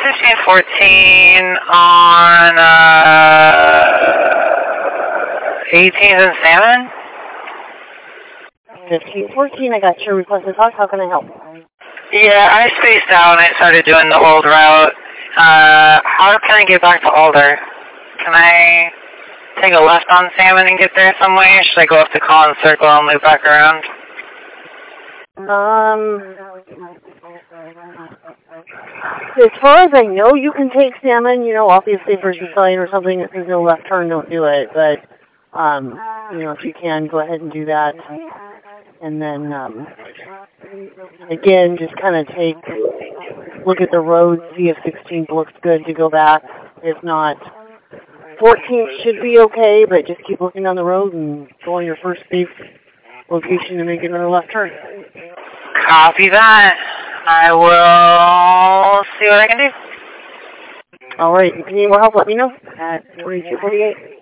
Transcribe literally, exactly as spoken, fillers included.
fifteen fourteen on uh, eighteenth and Salmon. fifteen fourteen, I got your request to talk. How can I help? Yeah, I spaced out and I started doing the old route. Uh, how can I get back to Alder? Can I take a left on Salmon and get there some way? Should I go up to Collins Circle and loop back around? Um, as far as I know, you can take Salmon. You know, obviously for Sicilian or something, if there's no left turn, don't do it. But, um, you know, if you can, go ahead and do that. And then, um, again, just kind of take, look at the road, see if sixteenth looks good to go back. If not, fourteenth should be okay, but just keep looking on the road and go on your first safe location and make another left turn. Copy that. I will see what I can do. All right. If you need more help, let me know at forty-two forty-eight.